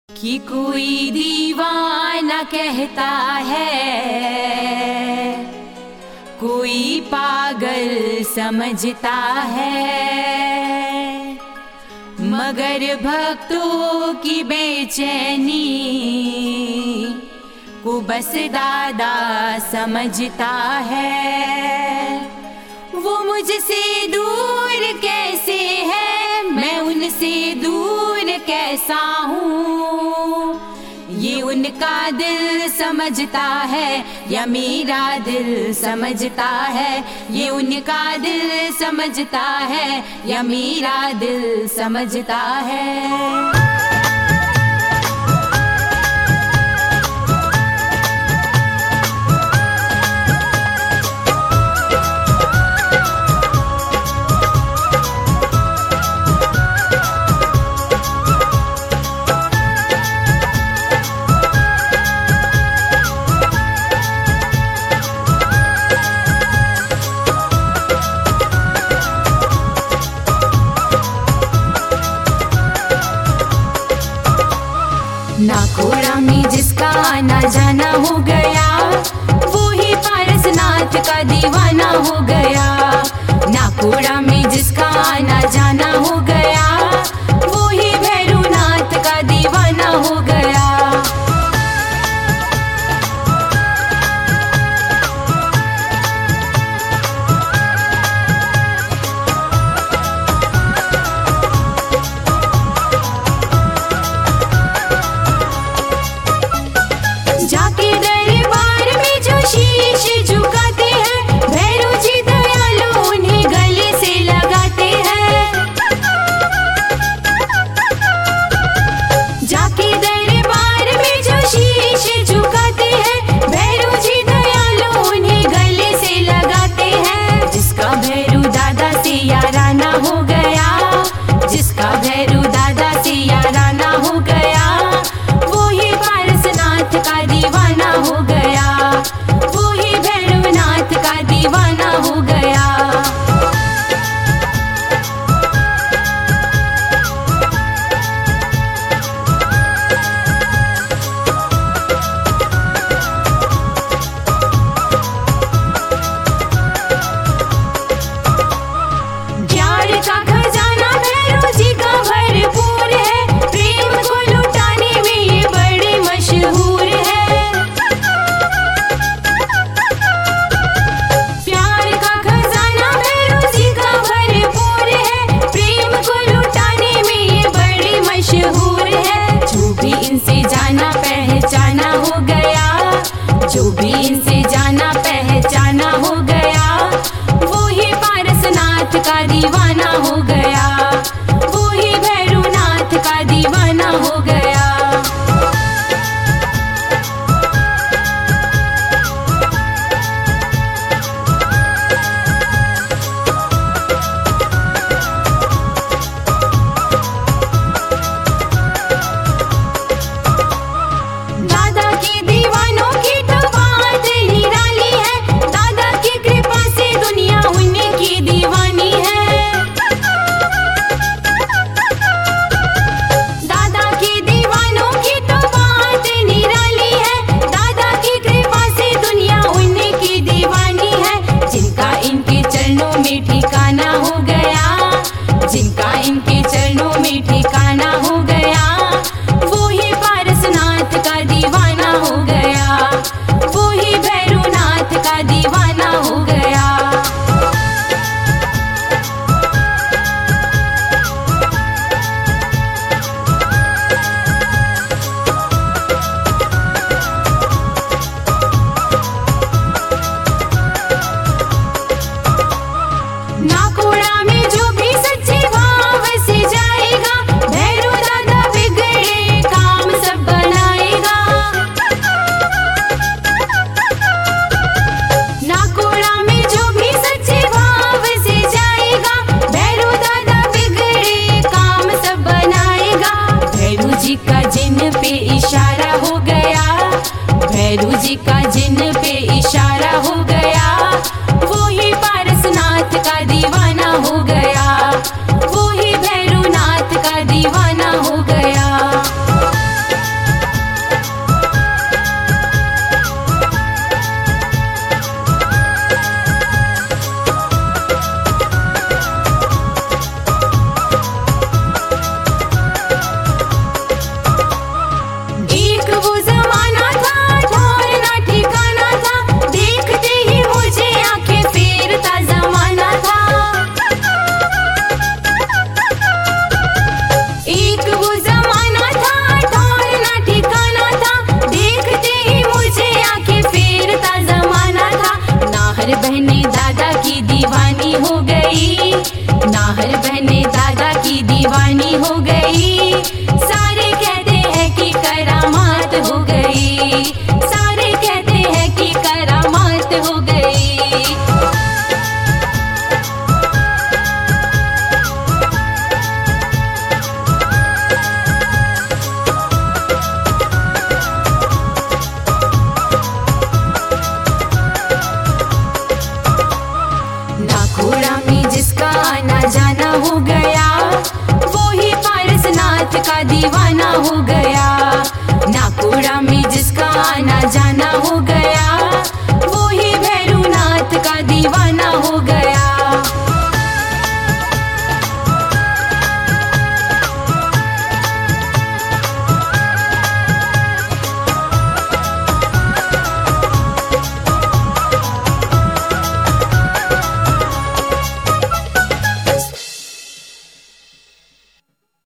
कि कोई दीवाना कहता है, कोई पागल समझता है, मगर भक्तों की बेचैनी को बस दादा समझता है। वो मुझसे दूर कैसे है, मैं उनसे दूर कैसा हूँ, ये उनका दिल समझता है या मेरा दिल समझता है, ये उनका दिल समझता है या मेरा दिल समझता है। नाकोड़ा में जिसका आना जाना हो गया, वो ही पारसनाथ का दीवाना हो गया। नाकोड़ा में जिसका आना जाना हो गया, वो ही भैरवनाथ का दीवाना हो गया। जाके दरबार में जो शीश झुकाते हैं, भैरव जी दयालु उन्हें गले से लगाते हैं। जाके दरबार में जो शीश झुकाते हैं, भैरव जी दयालु उन्हें गले से लगाते हैं। जिसका भैरव दादा से याराना हो गया, जिसका भैरव दादा से याराना हो गया, वो ही पारसनाथ का दीवाना हो गया, वो ही भैरवनाथ का दीवाना हो गया। प्यार का खजाना भैरव जी का भरपूर है, प्रेम को लुटाने में ये बड़े मशहूर है। प्यार का खजाना भैरव जी का भरपूर है, प्रेम को लुटाने में ये बड़े मशहूर है। जो भी इनसे जाना पहचाना हो गया, जो भी इनसे जाना पहचाना हो गया, वो ही पारसनाथ का दीवाना हो गया, वो ही भैरवनाथ का दीवाना हो गया। दादा के दीवानों की तो बात निराली है, दादा की कृपा से दुनिया उन्हीं की दीवानी है। दादा के दीवानों की तो बात निराली है, दादा की कृपा से दुनिया उन्हीं की दीवानी है। जिनका इनके चरणों में ठिकाना हो गया, जिनका इनके चरणों में ठिकाना हो गया, वो ही पारसनाथ का दीवाना हो गया, वो ही भैरवनाथ का दीवाना हो गया। नाकोड़ा में जो भी सच्चे भाव से जाएगा, भैरव दादा बिगड़े काम सब बनाएगा। नाकोड़ा में जो भी सच्चे भाव से जाएगा, भैरव दादा बिगड़े काम सब बनाएगा। भैरव जी का जिन पे इशारा हो गया, भैरव जी का